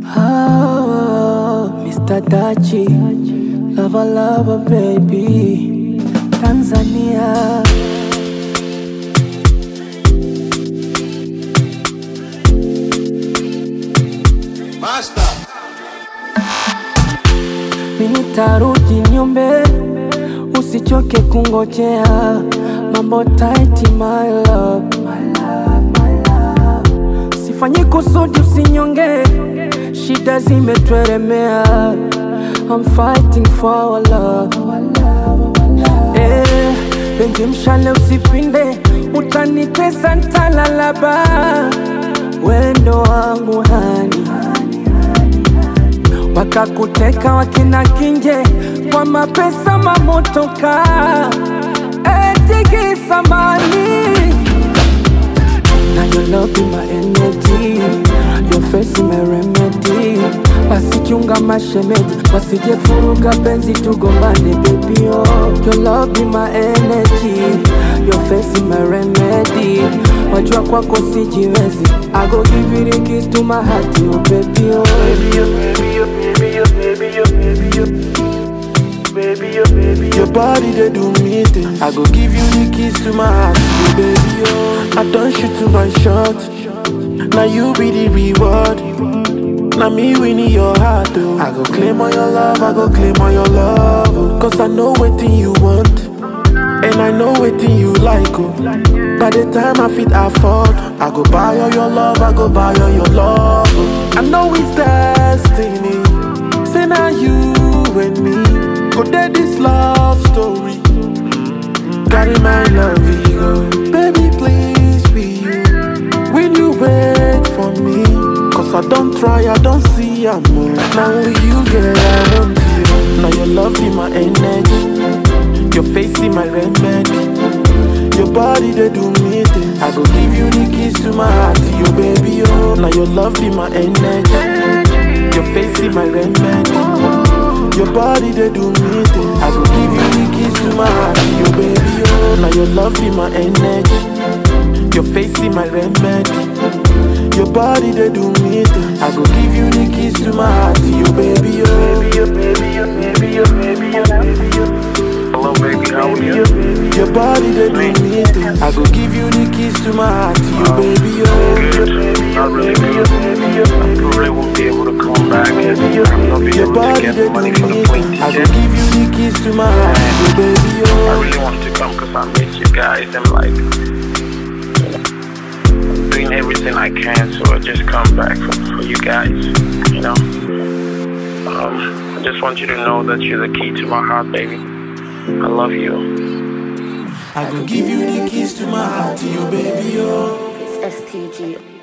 Mr. Dachi, lover, lover, baby, Tanzania. Master. Mimi nitarudi nyumbe, usichoke kungojea. Mambo tight, my love, my love, my love. Sifanyi kusudi usinyonge, shida zimetweremea. I'm fighting for our love, our love, our love. Benji mshale usipinde, utanitesa ntalalaba. Wendo wangu hani, wakakuteka wakina kinje kwa mapesa mamotoka. Tiki samani. Now your love be my energy, your face is my remedy. Wasichunga mashemeji, wasije furuga penzi tugombane baby oh. Your love be my energy, your face is my remedy. Wajua kwako sijiwezi, I go give you the keys to my heart oh baby oh. Baby oh, baby oh, baby oh, baby oh, baby oh. Baby, oh baby, your body they do me things. I go give you the keys to my heart, baby. Oh, I done shoot to my shot. Now you be the reward. Now me winning your heart, oh. I go claim all your love, I go claim all your love, oh. Cause I know what thing you want, and I know what thing you like, oh. By the time I fit afford, I go buy all your love, I go buy all your love, oh. I know it's destiny. Say now you and me go there this love story. Carry my love, ego. Baby, please be you. Will you wait for me? Cause I don't try, I don't see I'm more. Now only you get I want you. Now your love be my energy, your face is my remedy. Your body they do me things. I go give you the keys to my heart, you baby oh. Now your love be my energy, your face is my remedy. Your body they do me things. I go give you the keys to my heart, you baby oh. Now your love be my energy, your face is my remedy. Your body they do me things. I go give you the keys to my heart, you baby oh. Baby oh, baby oh, baby oh, baby oh, baby oh. Hello baby, how are you? Your body they do me things. I go give you the keys to my heart, you baby oh. Good, not really good. I probably won't be able to come back. I'm not be able to get the money for the plane I go give you the keys to my heart, you baby oh. I really want to come cause I miss you guys and like I'm doing everything I can, so I just come back for you guys, you know. I just want you to know that you're the key to my heart, baby. I love you. I go give you the keys to my heart, you baby oh. It's STG.